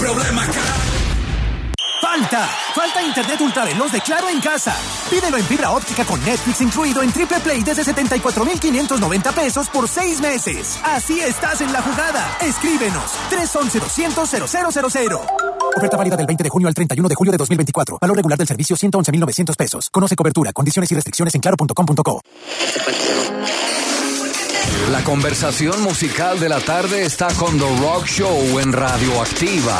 problema, Falta internet ultraveloz de Claro en casa. Pídelo en fibra óptica con Netflix incluido en Triple Play desde 74,590 pesos por 6 meses. Así estás en la jugada. Escríbenos 311-200-0000. Oferta válida del 20 de junio al 31 de julio de 2024. Valor regular del servicio 111,900 pesos. Conoce cobertura, condiciones y restricciones en claro.com.co. La conversación musical de la tarde está con The Rock Show en Radioactiva.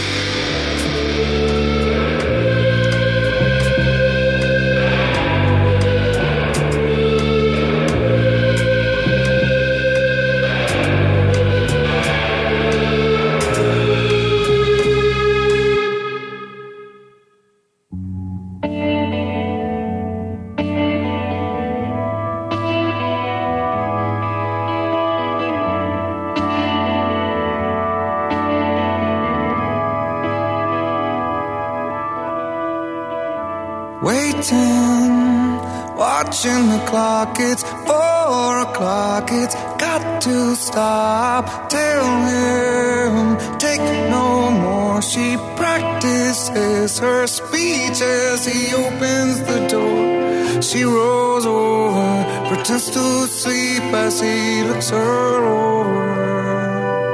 Watching the clock, it's 4 o'clock, it's got to stop. Tell him, take no more. She practices her speech as he opens the door. She rolls over, pretends to sleep as he looks her over.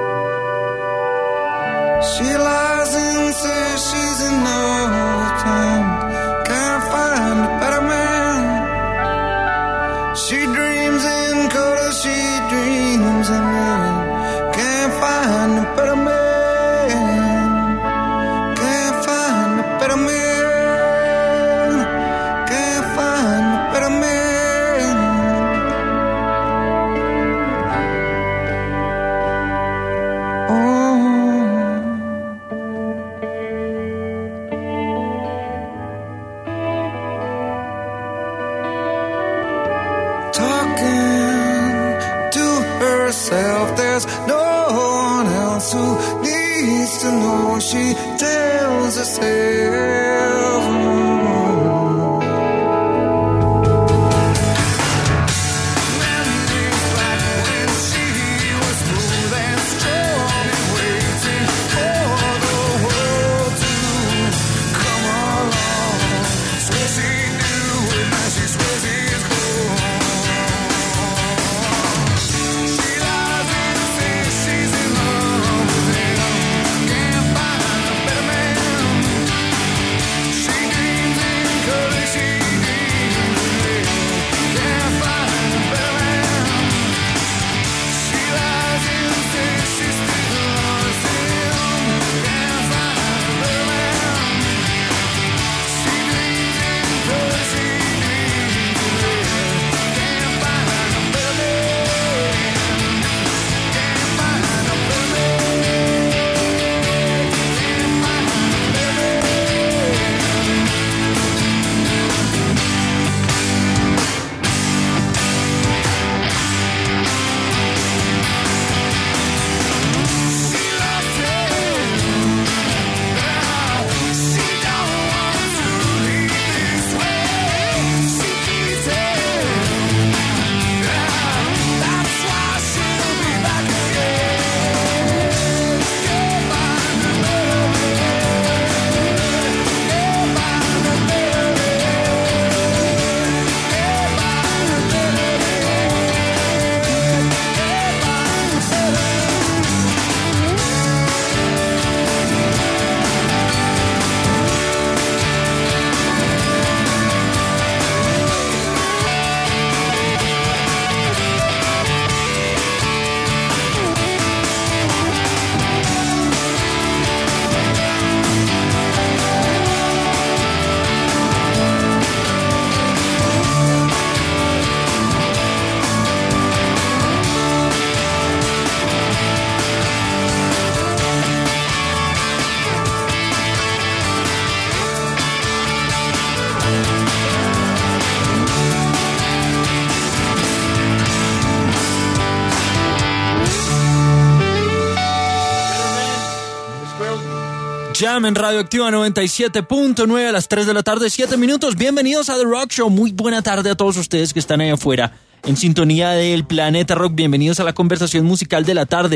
She lies and says she's in love with him. Can't find a better man. She dreams in color, she dreams in rain. Can't find a better man. Can't find a better man. Can't find a better man. Oh. There's no one else who needs to know. She tells herself. Jam en Radioactiva 97.9 a las 3 de la tarde, 7 minutos. Bienvenidos a The Rock Show. Muy buena tarde a todos ustedes que están ahí afuera en sintonía del Planeta Rock. Bienvenidos a la conversación musical de la tarde.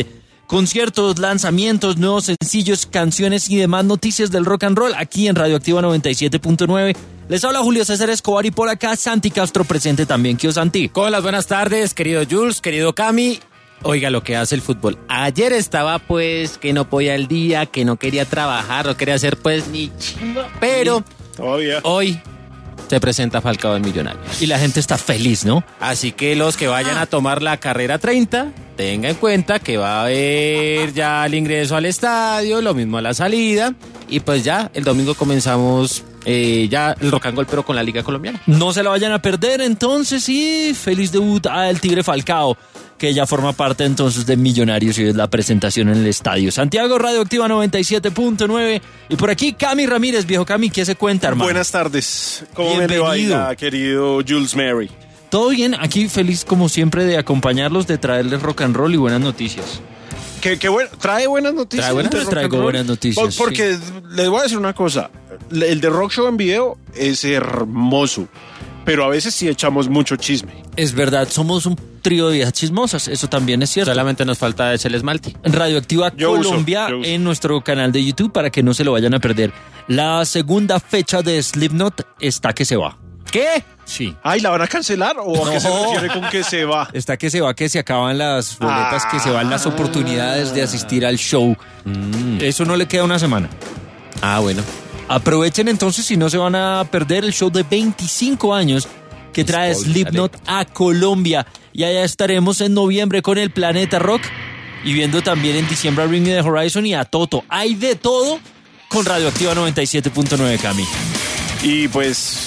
conciertos, lanzamientos, nuevos sencillos, canciones y demás noticias del rock and roll aquí en Radioactiva 97.9. Les habla Julio César Escobar y por acá Santi Castro presente también. ¿Qué Santi? Con las buenas tardes, querido Jules, querido Cami. Oiga lo que hace el fútbol. Ayer estaba pues que no podía el día, que no quería trabajar, no quería hacer pues ni chimba, pero todavía hoy se presenta Falcao en Millonarios. Y la gente está feliz, ¿no? Así que los que vayan a tomar la carrera 30, tengan en cuenta que va a haber ya el ingreso al estadio, lo mismo a la salida, y pues ya el domingo comenzamos ya el rock and roll, pero con la Liga Colombiana. No se la vayan a perder entonces y feliz debut al Tigre Falcao, que ya forma parte entonces de Millonarios y es la presentación en el estadio. Santiago, Radioactiva 97.9. Y por aquí, Cami Ramírez. Viejo Cami, ¿qué se cuenta, hermano? Buenas tardes. ¿Cómo me Bienvenido. le va, querido Jules Mary? Todo bien, aquí feliz como siempre de acompañarlos, de traerles rock and roll y buenas noticias. Qué bueno. ¿Trae buenas noticias? ¿Trae buenas? ¿De rock and Traigo roll? buenas noticias, Porque les voy a decir una cosa. El de Rock Show en video es hermoso, pero a veces sí echamos mucho chisme. Es verdad, somos un trío de viejas chismosas, eso también es cierto. Solamente nos falta ese el esmalte. Radioactiva Yo uso. Colombia en nuestro canal de YouTube para que no se lo vayan a perder. La segunda fecha de Slipknot está que se va. ¿Qué? Sí. Ay, ¿la van a cancelar o a qué se refiere con que se va? Está que se va, que se acaban las boletas, que se van las oportunidades de asistir al show. Eso no le queda una semana. Ah, bueno. Aprovechen entonces si no se van a perder el show de 25 años que trae Slipknot a Colombia. Y allá estaremos en noviembre con el Planeta Rock y viendo también en diciembre a Bring Me the Horizon y a Toto. Hay de todo con Radioactiva 97.9, Cami. Y pues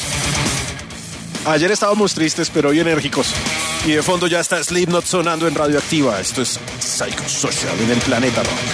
ayer estábamos tristes, pero hoy enérgicos. Y de fondo ya está Slipknot sonando en Radioactiva. Esto es Psychosocial en el Planeta Rock.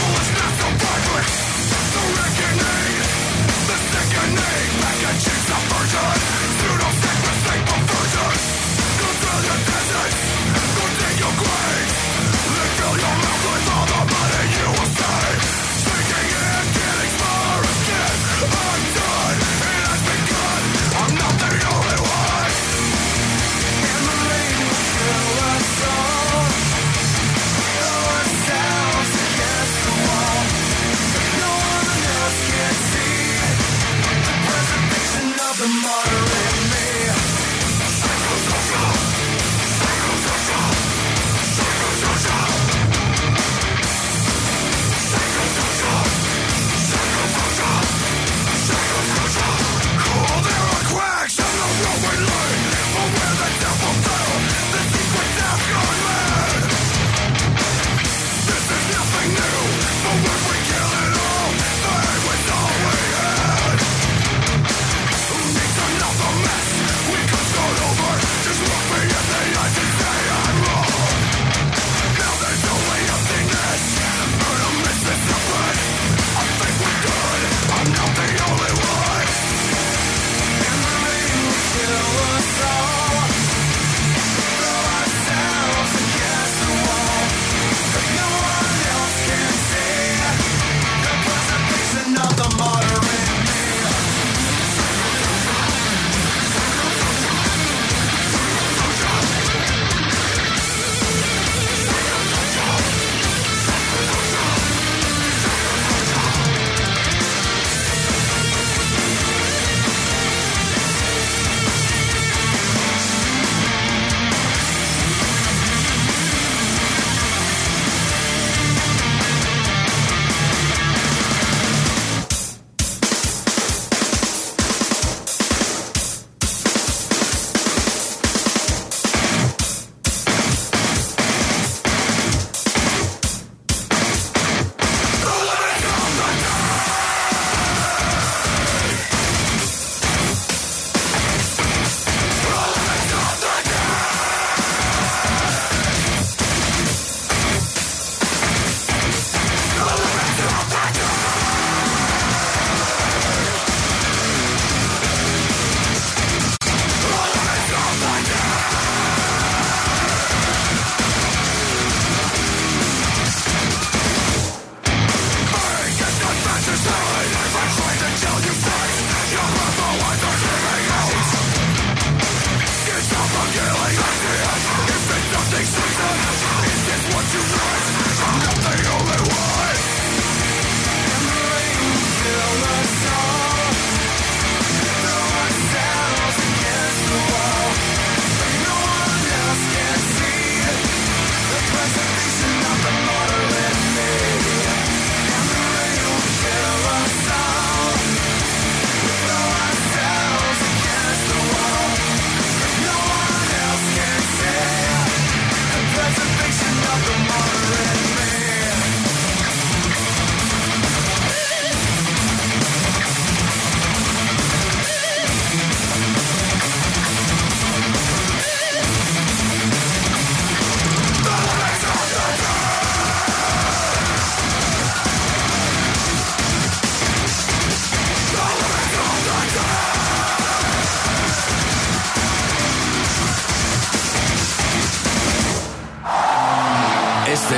Choose the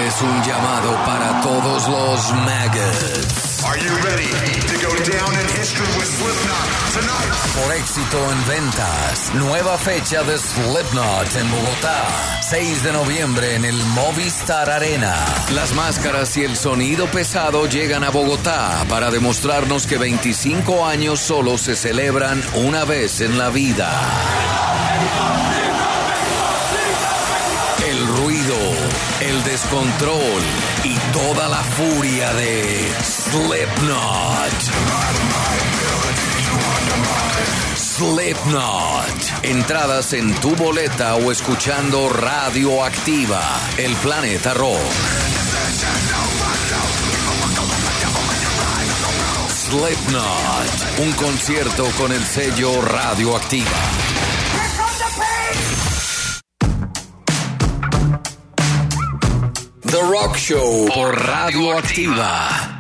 Este es un llamado para todos los maggots. Are you ready to go down in history with Slipknot tonight? Por éxito en ventas, nueva fecha de Slipknot en Bogotá, 6 de noviembre en el Movistar Arena. Las máscaras y el sonido pesado llegan a Bogotá para demostrarnos que 25 años solo se celebran una vez en la vida. El ruido, el descontrol y toda la furia de Slipknot. Slipknot. Entradas en tu boleta o escuchando Radioactiva, El Planeta Rock. Slipknot. Un concierto con el sello Radioactiva. The Rock Show por Radioactiva.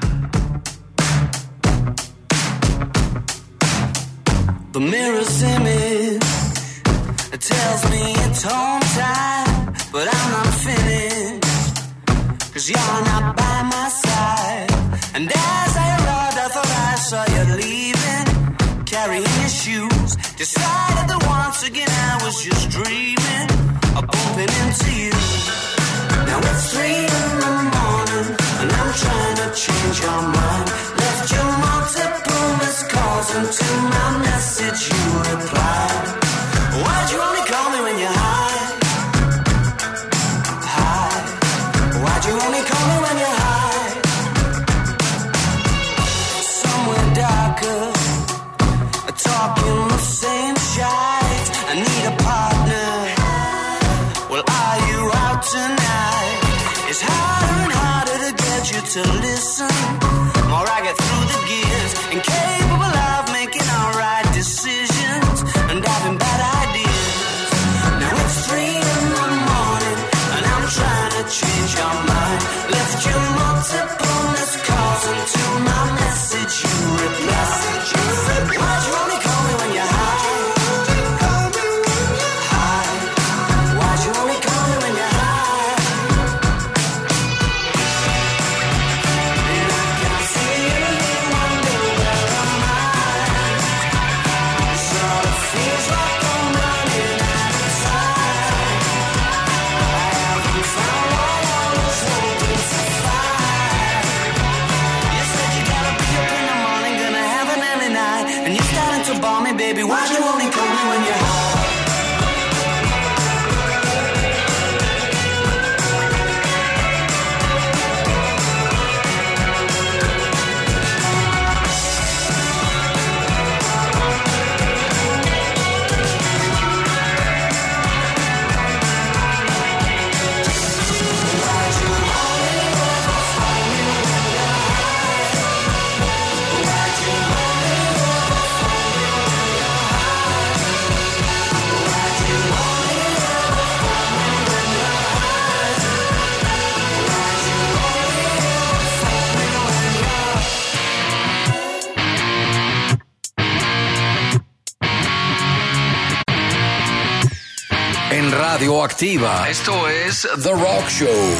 The mirror's image tells me it's home time, but I'm not finished, 'cause you're not by my side. And as I arrived, I thought I saw you leaving, carrying your shoes. Decided that once again I was just dreaming of bumping into you. Now it's 3 in the morning, and I'm trying to change your mind. Left you multiple missed calls, and to my message you replied. Why'd you only call me when you're high? High. Why'd you only call me when you're high? Somewhere darker, talking the same shite. I need a partner. Well, are you out tonight? It's harder and harder to get you to listen. More I get through the gears, incapable of making all right decisions and having bad ideas. Now it's 3 in the morning, and I'm trying to change your mind. Left you multiple missed calls, and to my message you replied. Why'd you only call me when you're high? Baby, why'd you only call me when you're high? En Radioactiva, esto es The Rock Show.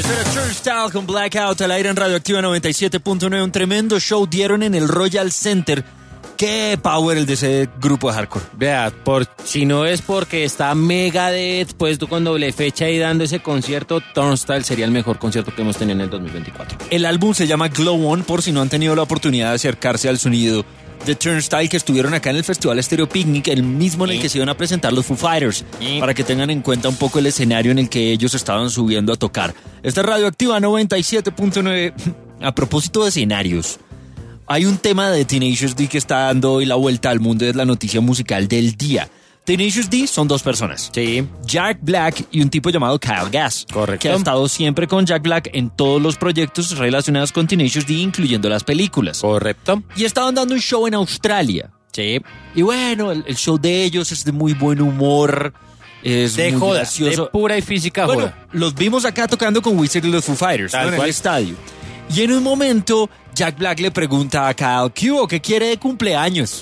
Turnstile con Blackout al aire en Radioactiva 97.9. Un tremendo show dieron en el Royal Center. Qué power el de ese grupo de hardcore. Vea, si no es porque está Megadeth puesto con doble fecha y dando ese concierto, Turnstile sería el mejor concierto que hemos tenido en el 2024. El álbum se llama Glow On, por si no han tenido la oportunidad de acercarse al sonido de Turnstile, que estuvieron acá en el Festival Stereo Picnic, el mismo en el que se iban a presentar los Foo Fighters, para que tengan en cuenta un poco el escenario en el que ellos estaban subiendo a tocar. Esta es Radioactiva 97.9. A propósito de escenarios, hay un tema de Tenacious D que está dando hoy la vuelta al mundo, es la noticia musical del día. Tenacious D son dos personas. Sí. Jack Black y un tipo llamado Kyle Gass. Correcto. Que ha estado siempre con Jack Black en todos los proyectos relacionados con Tenacious D, incluyendo las películas. Correcto. Y estaban dando un show en Australia. Sí. Y bueno, el show de ellos es de muy buen humor. Es de muy joda, gracioso. de pura y física bueno, joda. Los vimos acá tocando con Wizard y los Foo Fighters, ¿no? En el estadio. Y en un momento, Jack Black le pregunta a Kyle, ¿qué quiere de cumpleaños?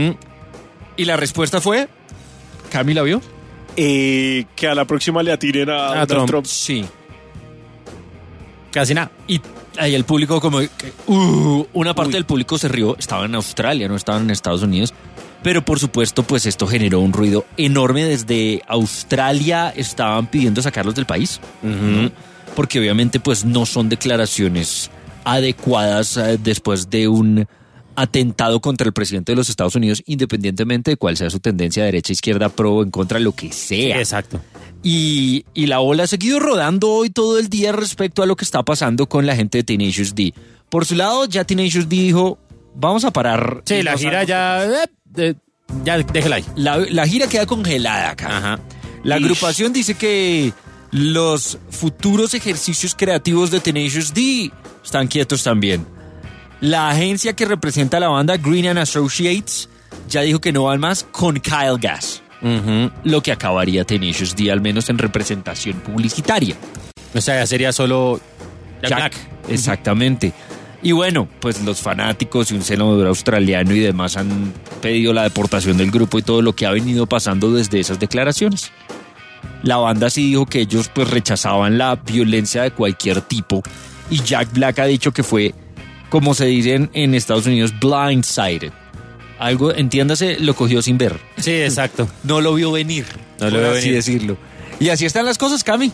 Y la respuesta fue, ¿Cami la vio? Que a la próxima le atiren a Trump. Sí. Casi nada. Y ahí el público como una parte del público se rió, estaba en Australia, no estaban en Estados Unidos. Pero por supuesto, pues esto generó un ruido enorme. Desde Australia estaban pidiendo sacarlos del país, ¿no? Porque obviamente pues no son declaraciones adecuadas después de un atentado contra el presidente de los Estados Unidos, independientemente de cuál sea su tendencia, derecha, izquierda, pro, en contra, lo que sea. Exacto. Y la ola ha seguido rodando hoy todo el día respecto a lo que está pasando con la gente de Tenacious D. Por su lado, ya Tenacious D dijo, vamos a parar. Sí, la gira ya déjela ahí. La gira queda congelada acá. Ajá. La agrupación dice que los futuros ejercicios creativos de Tenacious D están quietos también. La agencia que representa a la banda, Green & Associates, ya dijo que no van más con Kyle Gass. Lo que acabaría Tenacious D, al menos en representación publicitaria. O sea, ya sería solo Jack Black. Exactamente. Y bueno, pues los fanáticos y un senador australiano y demás han pedido la deportación del grupo y todo lo que ha venido pasando desde esas declaraciones. La banda sí dijo que ellos pues rechazaban la violencia de cualquier tipo, y Jack Black ha dicho que fue, como se dice en Estados Unidos, blindsided. Algo, entiéndase, lo cogió sin ver. Sí, exacto. No lo vio venir, no lo vio venir, así decirlo. Y así están las cosas, Cami.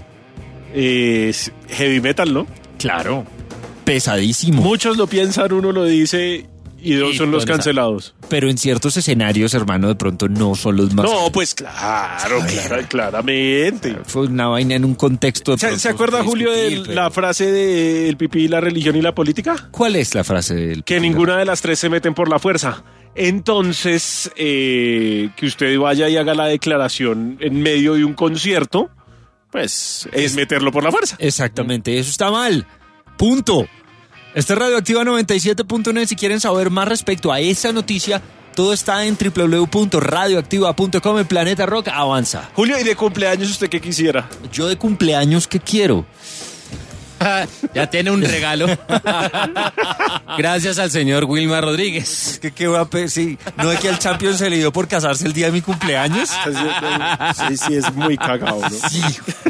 Heavy metal, ¿no? Claro. Pesadísimo. Muchos lo piensan, uno lo dice y dos son los cancelados. Pero en ciertos escenarios, hermano, de pronto no son los más... No, pues claramente. Fue una vaina en un contexto... ¿Se acuerda, Julio, de la frase de el pipí, la religión y la política? ¿Cuál es la frase del Que ninguna de las tres se meten por la fuerza. Entonces, que usted vaya y haga la declaración en medio de un concierto, pues es meterlo por la fuerza. Exactamente, eso está mal. Punto. Esta es Radioactiva 97.9. Si quieren saber más respecto a esa noticia, todo está en www.radioactiva.com. El Planeta Rock avanza. Julio, ¿y de cumpleaños usted qué quisiera? Yo de cumpleaños, ¿qué quiero? Ya tiene un regalo. Gracias al señor Wilmar Rodríguez. ¿Qué va a pedir? Sí, ¿no es que al Champions se le dio por casarse el día de mi cumpleaños? Sí, es muy cagado, ¿no? Sí.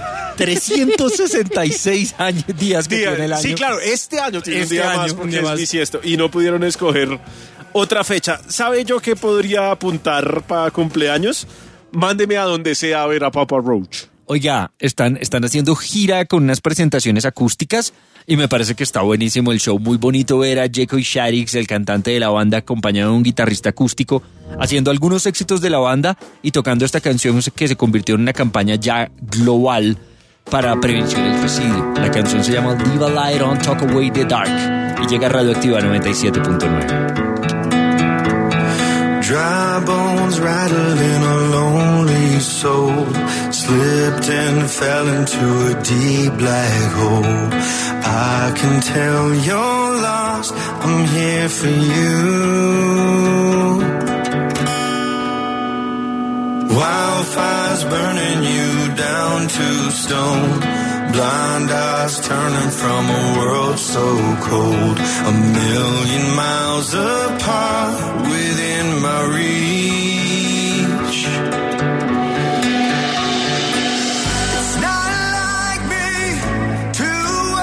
366 días que tiene el año. Sí, claro, este año tiene un día más porque un día es bisiesto. Y no pudieron escoger otra fecha. ¿Sabe yo qué podría apuntar para cumpleaños? Mándeme a donde sea a ver a Papa Roach. Oiga, están haciendo gira con unas presentaciones acústicas y me parece que está buenísimo el show. Muy bonito ver a Jacob Shaddix, el cantante de la banda, acompañado de un guitarrista acústico, haciendo algunos éxitos de la banda y tocando esta canción que se convirtió en una campaña ya global para prevención del suicidio. La canción se llama Leave a Light On, Talk Away the Dark, y llega a Radioactiva 97.9. Dry bones rattled in a lonely soul, slipped and fell into a deep black hole. I can tell you're lost, I'm here for you. Wildfires burning you down to stone, blind eyes turning from a world so cold, 1,000,000 miles apart within my reach. It's not like me to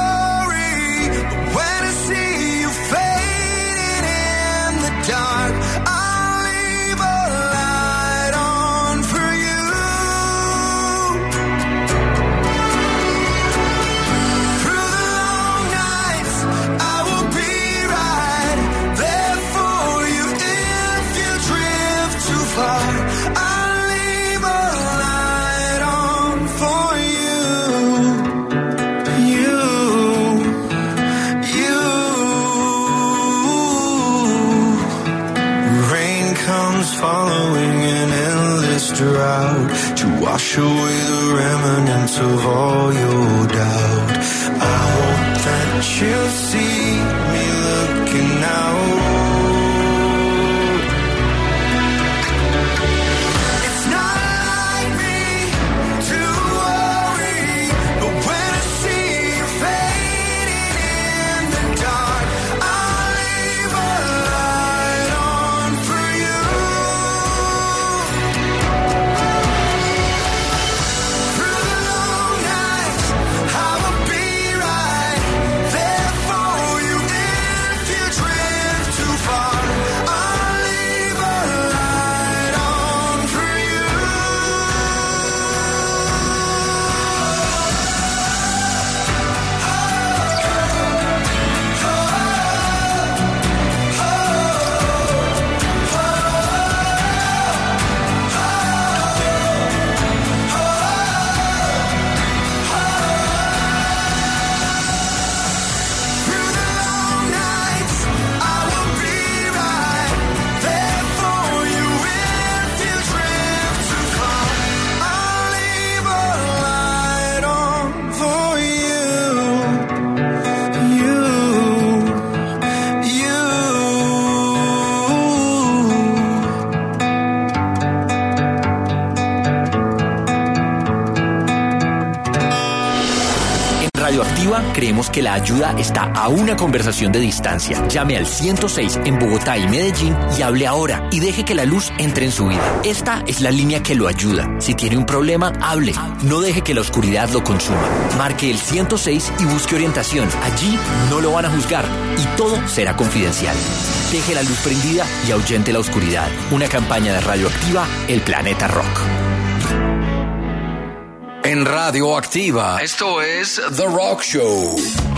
wash away the remnants of all your doubt. I hope that you see me looking out. It's not like me to worry, but when I see you fading in the dark, I'll leave a light on for you. Through the long nights, I will be right there for you. If you drift too far, I'll leave a light on for you. Through the long nights, I will be right there for you. If you drift too far, I'll leave a light on for you. You. En Radioactiva creemos que la ayuda está a una conversación de distancia. Llame al 106 en Bogotá y Medellín y hable ahora y deje que la luz entre en su vida. Esta es la línea que lo ayuda. Si tiene un problema, hable. No deje que la oscuridad lo consuma. Marque el 106 y busque orientación. Allí no lo van a juzgar y todo será confidencial. Deje la luz prendida y ahuyente la oscuridad. Una campaña de Radioactiva, El Planeta Rock. En Radioactiva, esto es The Rock Show.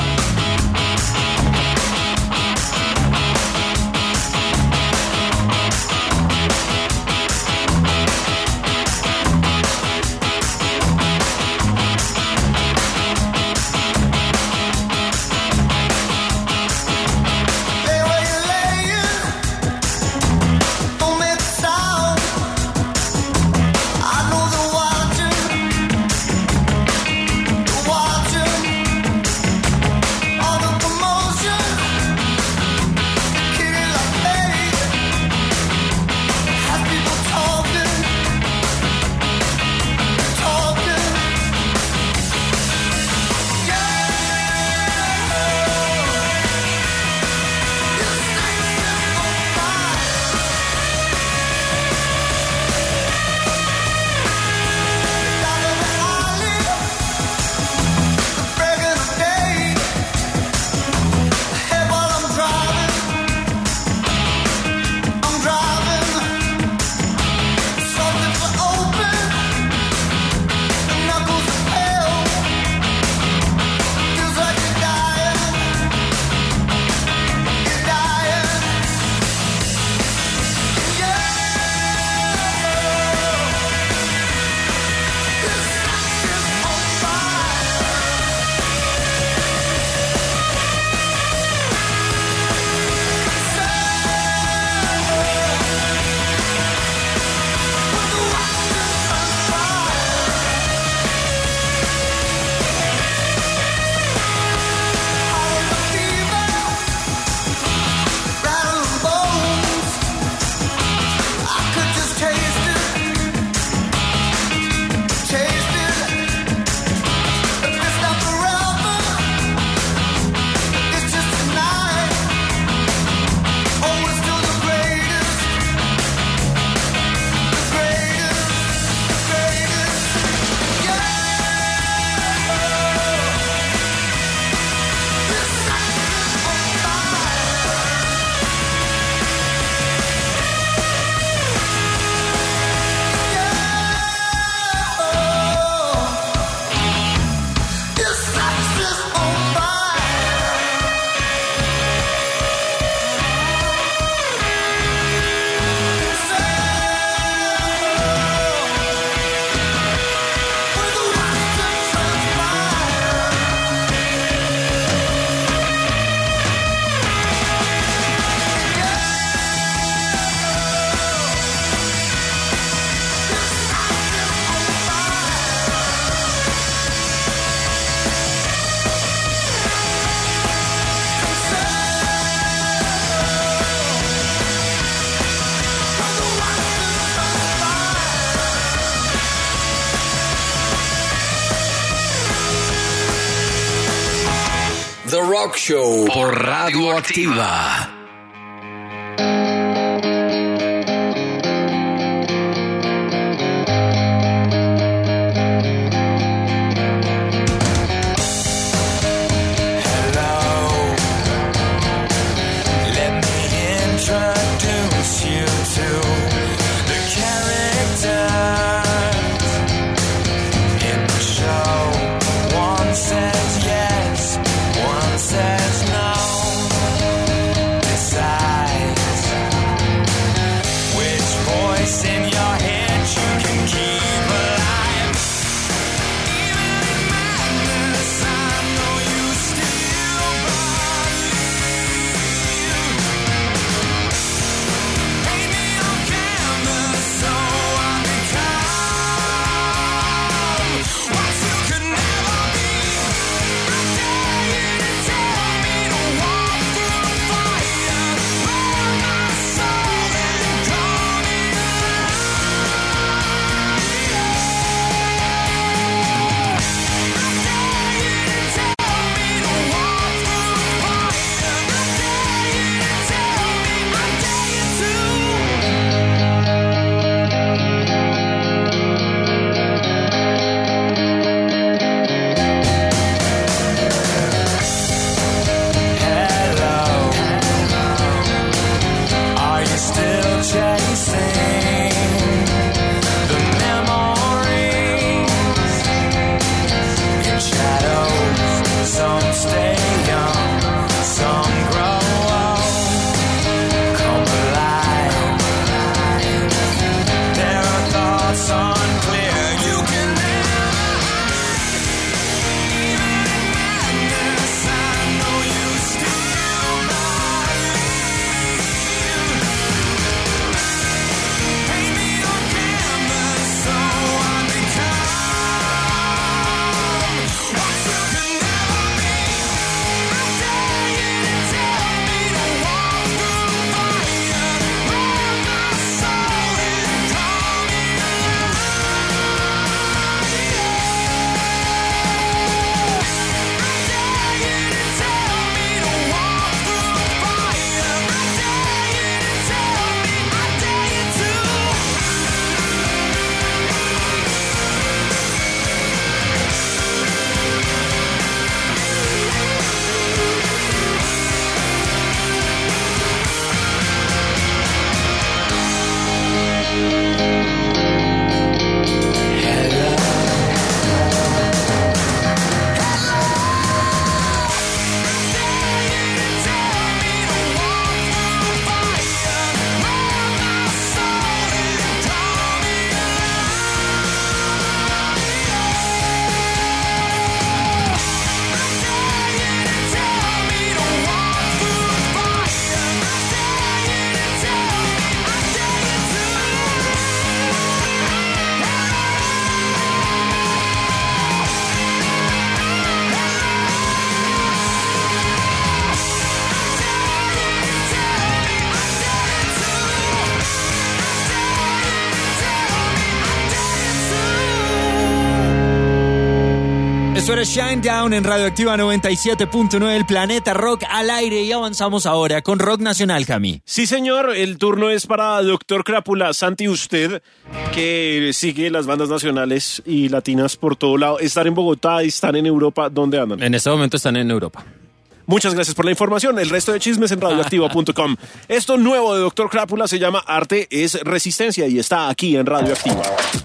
Hey, where you laying? Don't make a sound. I know they're watching. The Rock Show por Radioactiva. Esto era Shine Down en Radioactiva 97.9, el Planeta Rock al aire, y avanzamos ahora con Rock Nacional, Cami. Sí, señor, el turno es para Doctor Crápula. Santi, usted que sigue las bandas nacionales y latinas por todo lado, ¿están en Bogotá y están en Europa? ¿Dónde andan? En este momento están en Europa. Muchas gracias por la información. El resto de chismes en radioactiva.com. Esto nuevo de Doctor Crápula se llama Arte es Resistencia y está aquí en Radioactiva.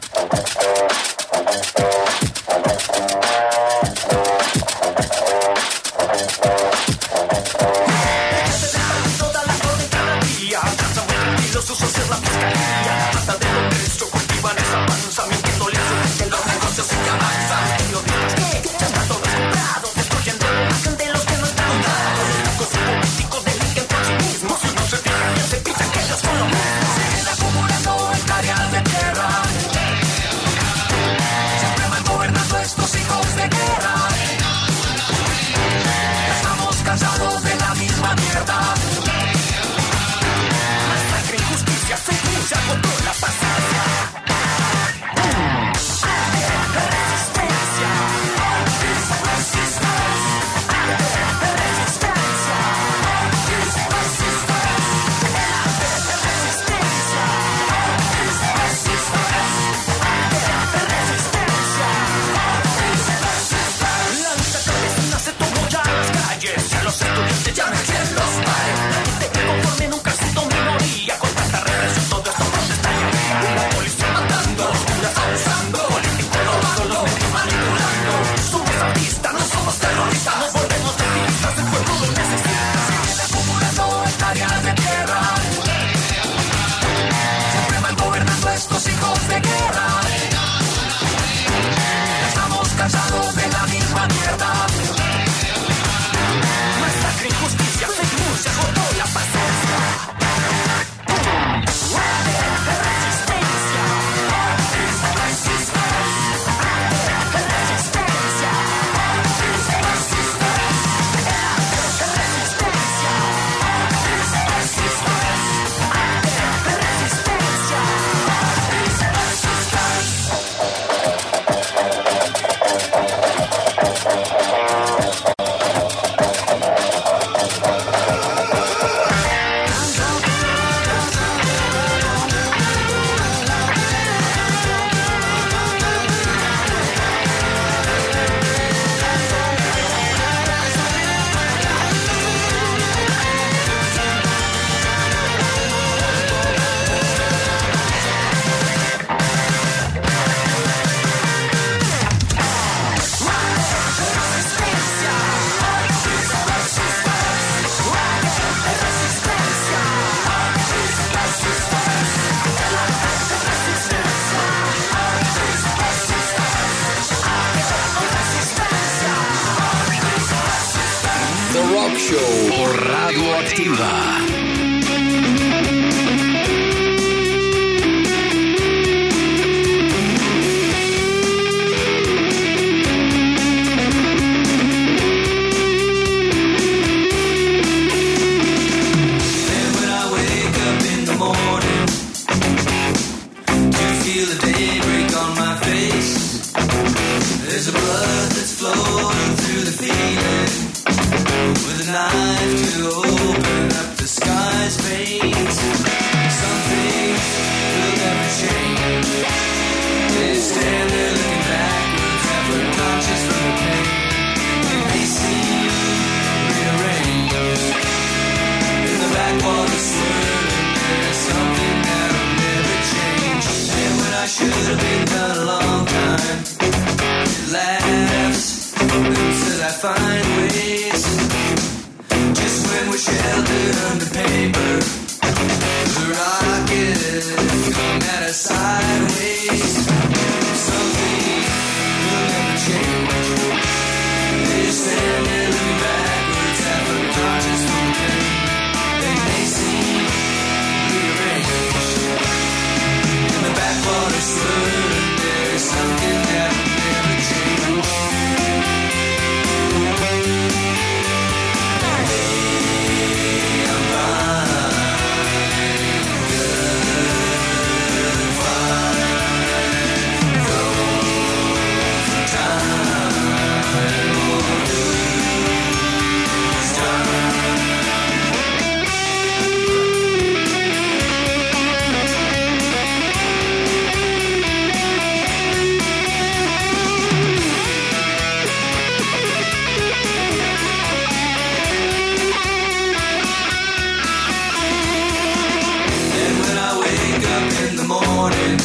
Los usos es la fiscalía, hasta de lo derecho cultivan esa panza, mintiéndole en los negocios y que avanzan. Periodistas que ya están todos comprados, destruyendo la imagen de los que no están dados. Los ricos y políticos delinquen por sí mismos, si no se fijan ya se piensan que ellos son lo mismo. Siguen acumulando hectáreas de tierra, siempre Rock Show por Radioactiva. Feel the daybreak on my face. There's a blood that's flowing through the feeling, with a knife to open up the sky's veins. Something will never change. They stand there looking backwards, half unconscious from the pain. They may seem rearranged in the backwater swirling. There's something that'll never change. And when I should have been done a long time, it laughs and says I find ways. Just when we're sheltered under paper, the rocket come at us sideways. Something will never change. They stand there looking backwards, half unconscious from the pain. They may seem rearranged in the backwater swirling. There's something that will never change. Hey, I'm fine, good, fine. Go for time, won't lose time. In the morning,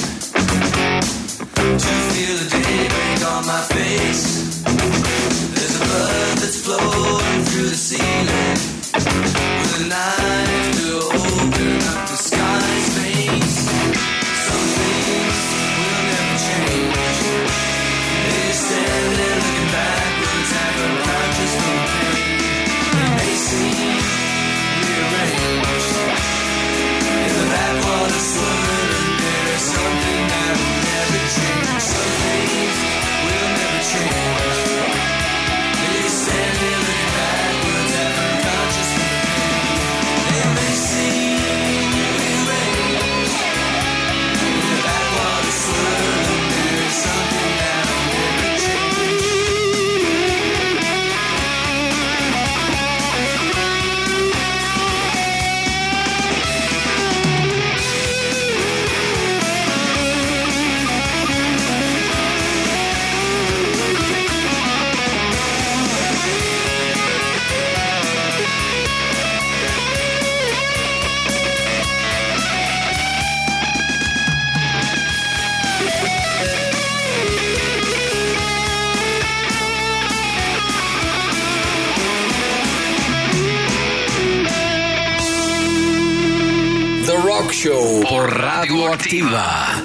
to feel the daybreak on my face. There's a blood that's flowing through the ceiling, with a knife to open up the sky's veins. Some things will never change. They stand there looking backwards, half unconscious from the pain. They may seem rearranged in the backwater swirling. There's something that will never change. Some things will never change. They stand there looking backwards, half unconscious from the pain. They may seem rearranged in the backwater swirling. There's something that will never change. The Rock Show por Radioactiva.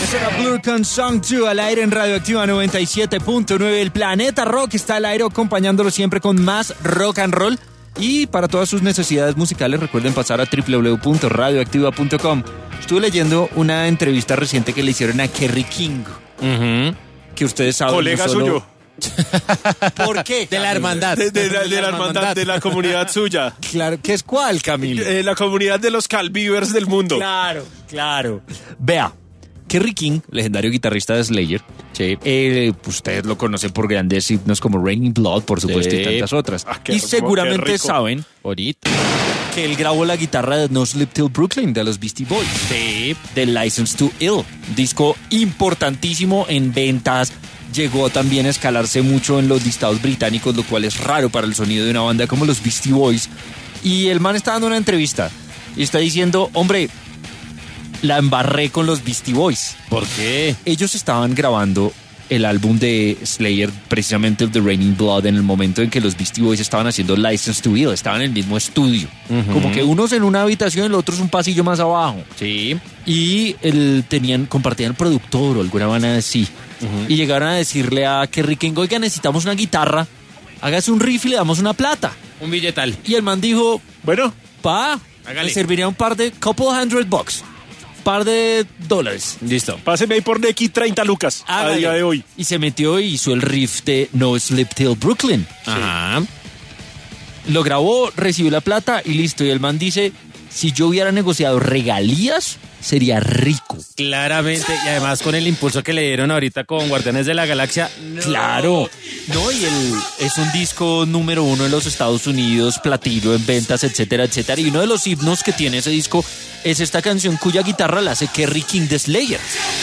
Ese era Blur con Song 2 al aire en Radioactiva 97.9. El Planeta Rock está al aire acompañándolo siempre con más rock and roll. Y para todas sus necesidades musicales recuerden pasar a www.radioactiva.com. Estuve leyendo una entrevista reciente que le hicieron a Kerry King. Que ustedes saben. Colega suyo. ¿Por qué? De la hermandad. De la hermandad, de la comunidad suya. Claro, ¿qué es cuál, Camilo? La comunidad de los Calvivers del mundo. Claro. Vea, Kerry King, legendario guitarrista de Slayer. Sí. Ustedes lo conocen por grandes himnos como Raining Blood, por supuesto, y tantas otras. Y seguramente saben ahorita que él grabó la guitarra de No Sleep Till Brooklyn de los Beastie Boys. Sí. De License to Ill, disco importantísimo en ventas. Llegó también a escalarse mucho en los listados británicos, lo cual es raro para el sonido de una banda como los Beastie Boys. Y el man está dando una entrevista y está diciendo, hombre, la embarré con los Beastie Boys. ¿Por qué? Ellos estaban grabando el álbum de Slayer, precisamente el de Raining Blood, en el momento en que los Beastie Boys estaban haciendo License to Ill, estaban en el mismo estudio. Como que unos en una habitación y el otro es un pasillo más abajo. Sí. Y compartían el productor o alguna manera así. Y llegaron a decirle a Kerry King, oiga, necesitamos una guitarra, hágase un riff y le damos una plata. Un billetal. Y el man dijo, bueno, me serviría un par de $200. Par de dólares. Listo. Páseme ahí por Neki 30 lucas a día de hoy. Y se metió y hizo el riff de No Sleep Till Brooklyn. Ajá. Lo grabó, recibió la plata y listo. Y el man dice, si yo hubiera negociado regalías, sería rico. Claramente, y además con el impulso que le dieron ahorita con Guardianes de la Galaxia. Claro. No, y es un disco número 1 en los Estados Unidos, platino en ventas, etcétera, etcétera. Y uno de los himnos que tiene ese disco es esta canción cuya guitarra la hace Kerry King de Slayer.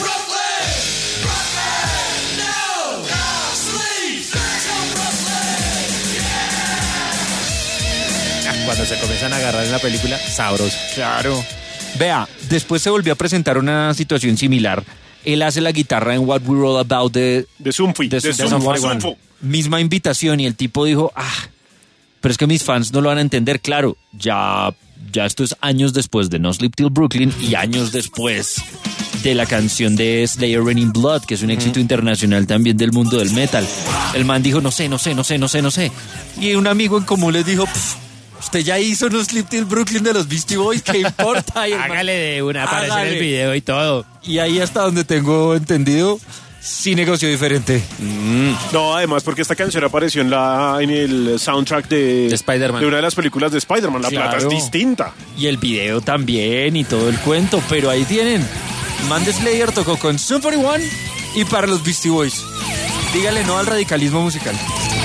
Cuando se comienzan a agarrar en la película, sabroso. Claro. Vea, después se volvió a presentar una situación similar. Él hace la guitarra en What We're All About de Zoomfree. Misma invitación y el tipo dijo, pero es que mis fans no lo van a entender. Claro, ya esto es años después de No Sleep Till Brooklyn y años después de la canción de Slayer Raining Blood, que es un éxito internacional también del mundo del metal. El man dijo, no sé. Y un amigo en común les dijo, usted ya hizo No Sleep Till Brooklyn de los Beastie Boys, ¿qué importa? Hágale de una, aparecer en el video y todo. Y ahí hasta donde tengo entendido, sí negoció diferente. No, además porque esta canción apareció en el soundtrack de Spider-Man. De una de las películas de Spider-Man. La plata es distinta. Y el video también y todo el cuento, pero ahí tienen. Man de Slayer tocó con Sum 41 y para los Beastie Boys. Dígale no al radicalismo musical.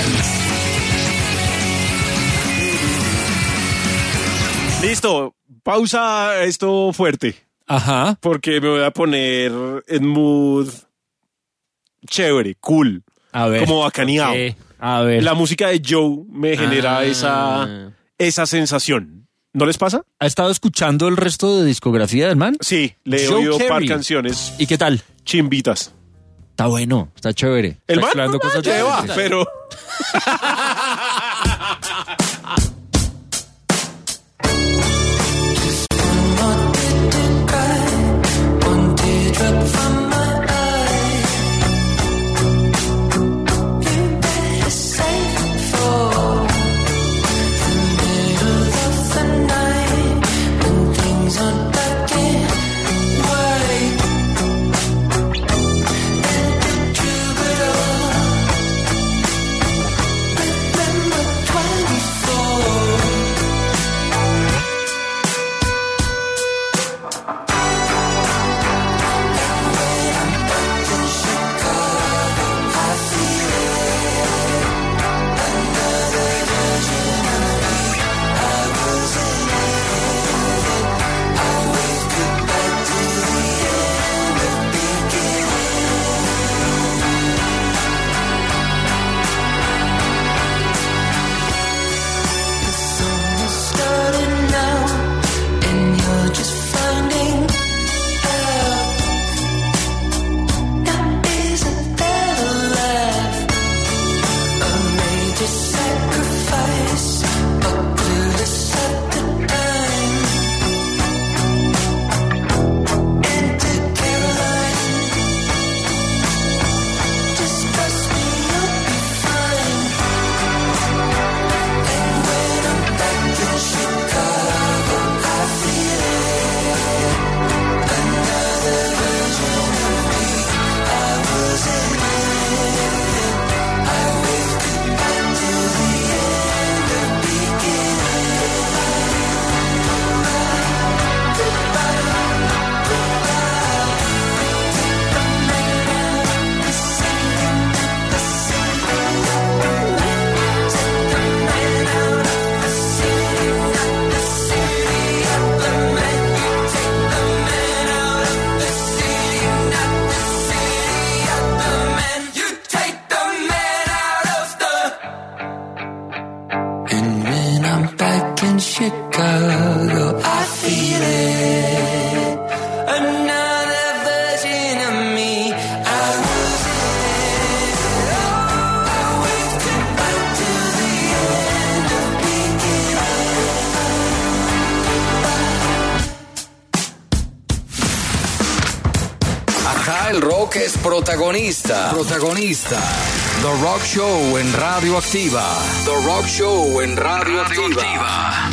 Listo, pausa esto fuerte. Ajá. Porque me voy a poner en mood chévere, cool. A ver. Como bacaneado. A ver. La música de Joe me genera esa sensación. ¿No les pasa? ¿Ha estado escuchando el resto de discografía del man? Sí, le he oído un par de canciones. ¿Y qué tal? Chimbitas. Está bueno, está chévere. El está man cosas lleva, pero... Ahora el rock es protagonista. The Rock Show en Radioactiva. The Rock Show en Radioactiva.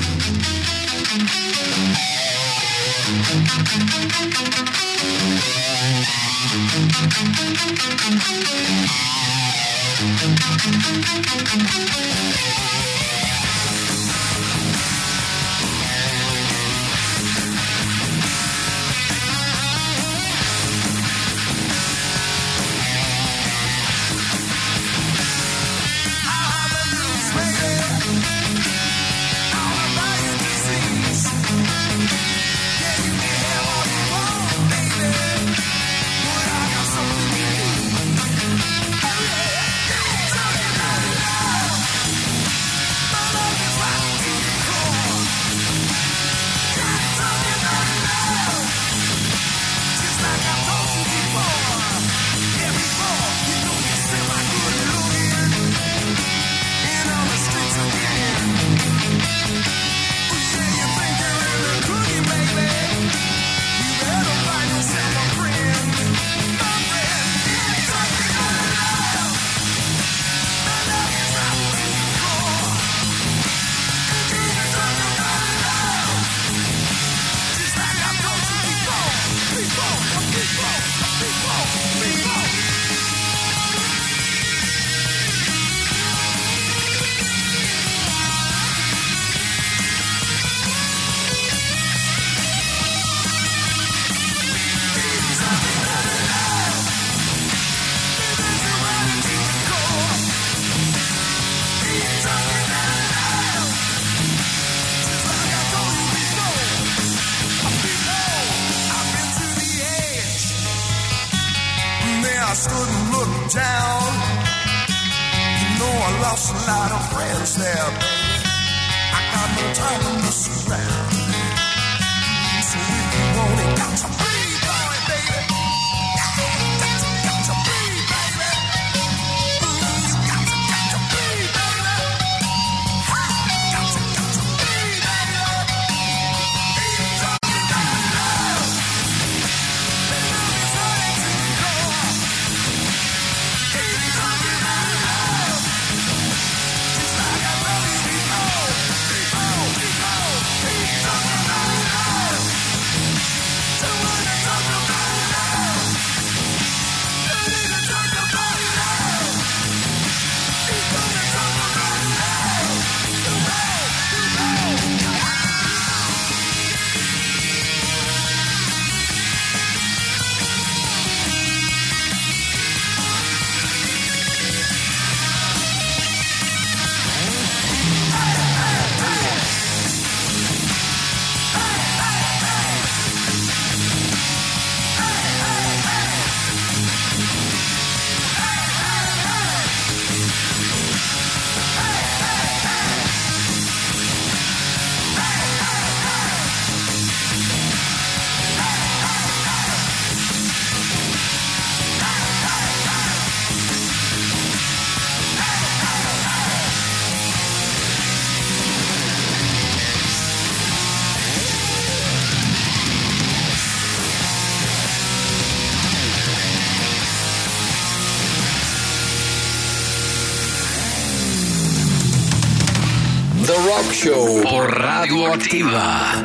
The Rock Show por Radioactiva.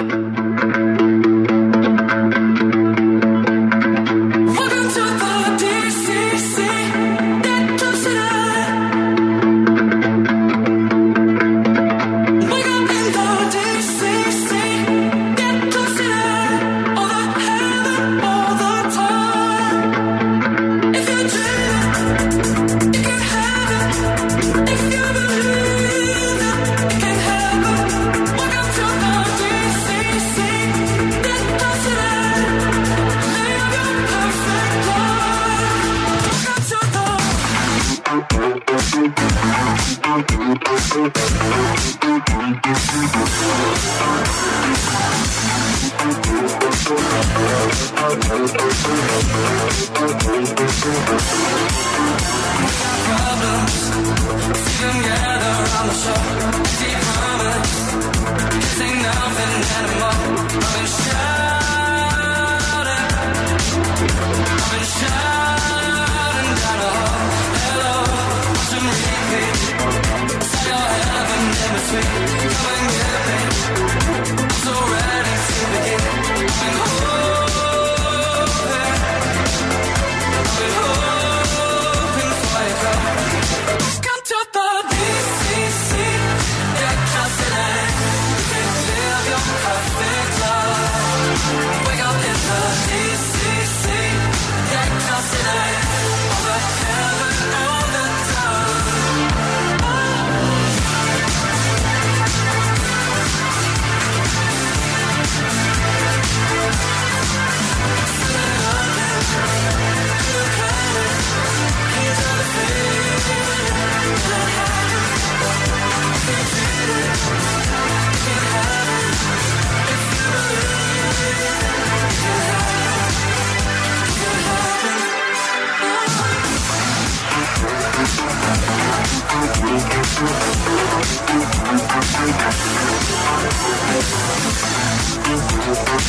I've been shouting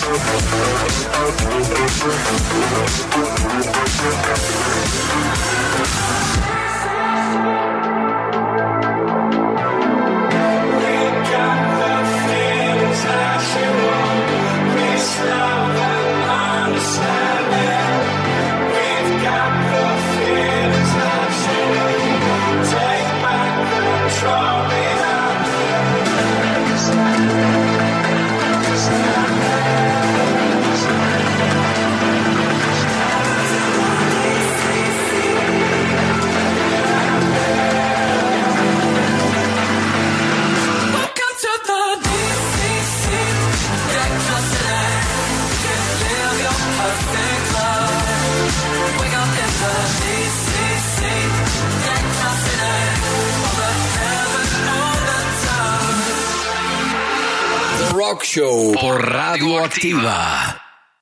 Rock Show por Radioactiva.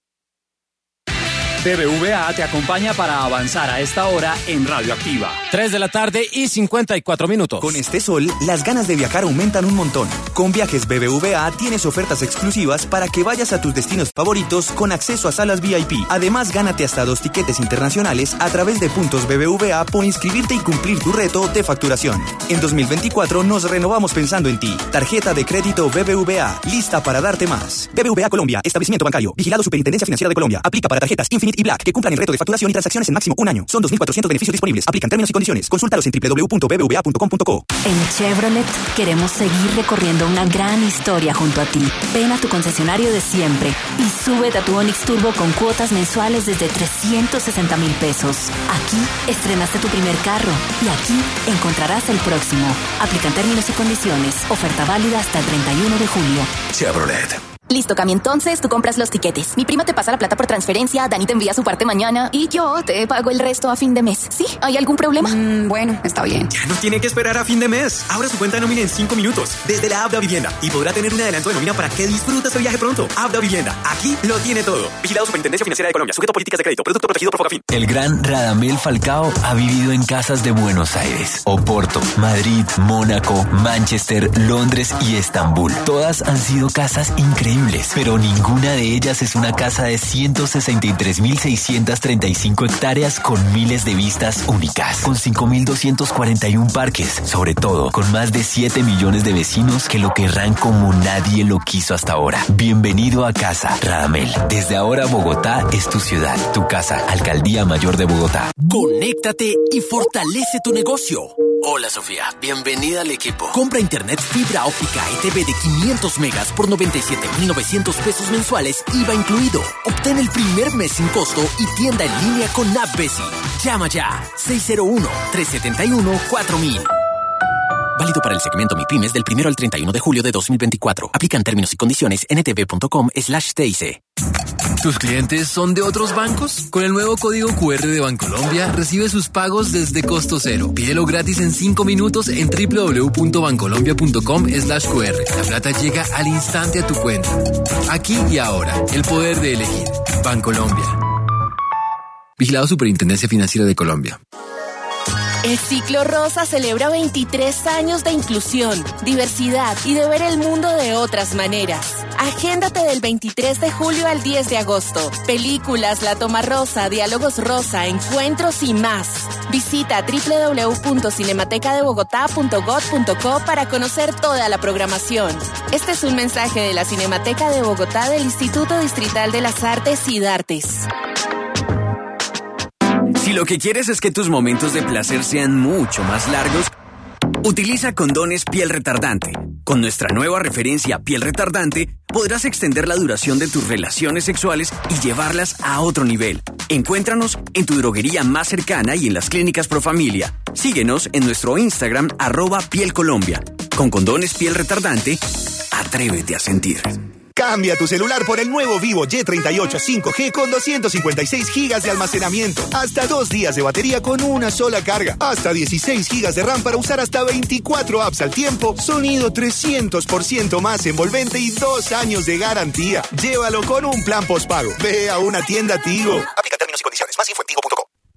BBVA te acompaña para avanzar a esta hora en Radioactiva. 3 de la tarde y 54 minutos. Con este sol, las ganas de viajar aumentan un montón. Con Viajes BBVA tienes ofertas exclusivas para que vayas a tus destinos favoritos con acceso a salas VIP. Además, gánate hasta 2 tiquetes internacionales a través de puntos BBVA por inscribirte y cumplir tu reto de facturación. En 2024 nos renovamos pensando en ti. Tarjeta de crédito BBVA, lista para darte más. BBVA Colombia, establecimiento bancario, vigilado Superintendencia Financiera de Colombia. Aplica para tarjetas Infinite y Black que cumplan el reto de facturación y transacciones en máximo un año. Son 2.400 beneficios disponibles. Aplican términos y condiciones. Consúltalos en www.bbva.com.co. En Chevrolet queremos seguir recorriendo una gran historia junto a ti. Ven a tu concesionario de siempre y súbete a tu Onix Turbo con cuotas mensuales desde 360,000 pesos. Aquí estrenaste tu primer carro y aquí encontrarás el próximo. Aplican términos y condiciones. Oferta válida hasta el 31 de julio. Chevrolet. Listo, Cami, entonces tú compras los tiquetes. Mi prima te pasa la plata por transferencia, Dani te envía su parte mañana y yo te pago el resto a fin de mes. ¿Sí? ¿Hay algún problema? Bueno, está bien. Ya no tiene que esperar a fin de mes. Abra su cuenta de nómina en 5 minutos desde la app de Vivienda y podrá tener un adelanto de nómina para que disfrute su viaje pronto. App de Vivienda. Aquí lo tiene todo. Vigilado Superintendencia Financiera de Colombia. Sujeto a políticas de crédito. Producto protegido por Fogafín. El gran Radamel Falcao ha vivido en casas de Buenos Aires, Oporto, Madrid, Mónaco, Manchester, Londres y Estambul. Todas han sido casas increíbles, pero ninguna de ellas es una casa de 163.635 hectáreas con miles de vistas únicas, con 5.241 parques, sobre todo con más de 7 millones de vecinos que lo querrán como nadie lo quiso hasta ahora. Bienvenido a casa, Radamel. Desde ahora Bogotá es tu ciudad, tu casa, Alcaldía Mayor de Bogotá. Conéctate y fortalece tu negocio. Hola Sofía, bienvenida al equipo. Compra internet fibra óptica ETV de 500 megas por 97.900 pesos mensuales, IVA incluido. Obtén el primer mes sin costo y tienda en línea con AppBesi. Llama ya, 601-371-4000. Válido para el segmento MIPYMES del 1 al 31 de julio de 2024. Aplican términos y condiciones en ntv.com/TIC. ¿Tus clientes son de otros bancos? Con el nuevo código QR de Bancolombia, recibe sus pagos desde costo cero. Pídelo gratis en 5 minutos en www.bancolombia.com/QR. La plata llega al instante a tu cuenta. Aquí y ahora, el poder de elegir. Bancolombia. Vigilado Superintendencia Financiera de Colombia. El Ciclo Rosa celebra 23 años de inclusión, diversidad y de ver el mundo de otras maneras. Agéndate del 23 de julio al 10 de agosto. Películas, La Toma Rosa, Diálogos Rosa, encuentros y más. Visita www.cinematecadebogotá.gov.co para conocer toda la programación. Este es un mensaje de la Cinemateca de Bogotá del Instituto Distrital de las Artes y Dartes. Si lo que quieres es que tus momentos de placer sean mucho más largos, utiliza condones piel retardante. Con nuestra nueva referencia piel retardante, podrás extender la duración de tus relaciones sexuales y llevarlas a otro nivel. Encuéntranos en tu droguería más cercana y en las clínicas Profamilia. Síguenos en nuestro Instagram @pielcolombia. Con condones piel retardante, atrévete a sentir. Cambia tu celular por el nuevo Vivo Y38 5G con 256 gigas de almacenamiento. Hasta 2 días de batería con una sola carga. Hasta 16 gigas de RAM para usar hasta 24 apps al tiempo. Sonido 300% más envolvente y 2 años de garantía. Llévalo con un plan postpago. Ve a una tienda Tigo. Aplica términos y condiciones. Más info en tigo.com.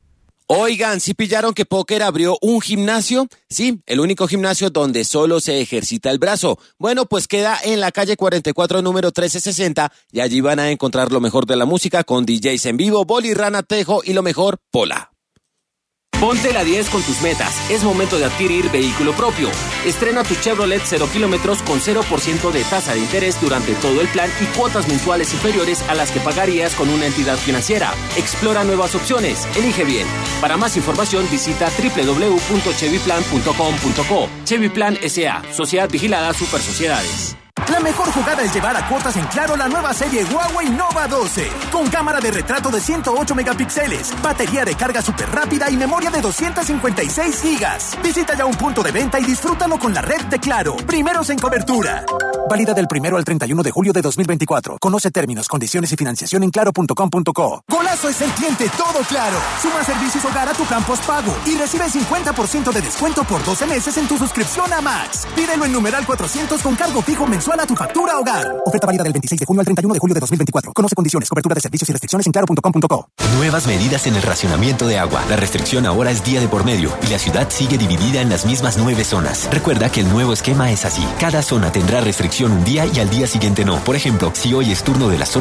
Oigan, ¿sí pillaron que Póker abrió un gimnasio? Sí, el único gimnasio donde solo se ejercita el brazo. Bueno, pues queda en la calle 44, número 1360, y allí van a encontrar lo mejor de la música con DJs en vivo, Boli, Rana, Tejo y lo mejor, Pola. Ponte la 10 con tus metas. Es momento de adquirir vehículo propio. Estrena tu Chevrolet 0 kilómetros con 0% de tasa de interés durante todo el plan y cuotas mensuales superiores a las que pagarías con una entidad financiera. Explora nuevas opciones. Elige bien. Para más información visita www.chevyplan.com.co. Chevyplan S.A. Sociedad Vigilada Supersociedades. La mejor jugada es llevar a cuotas en Claro la nueva serie Huawei Nova 12. Con cámara de retrato de 108 megapíxeles, batería de carga súper rápida y memoria de 256 gigas. Visita ya un punto de venta y disfrútalo con la red de Claro. Primeros en cobertura. Válida del 1 al 31 de julio de 2024. Conoce términos, condiciones y financiación en claro.com.co. Golazo es el cliente todo Claro. Suma servicios hogar a tu plan postpago y recibe 50% de descuento por 12 meses en tu suscripción a Max. Pídelo en numeral 400 con cargo fijo mensual a tu factura hogar. Oferta válida del 26 de junio al 31 de julio de 2024. Conoce condiciones, cobertura de servicios y restricciones en claro.com.co. Nuevas medidas en el racionamiento de agua. La restricción ahora es día de por medio y la ciudad sigue dividida en las mismas 9 zonas. Recuerda que el nuevo esquema es así. Cada zona tendrá restricción un día y al día siguiente no. Por ejemplo, si hoy es turno de la zona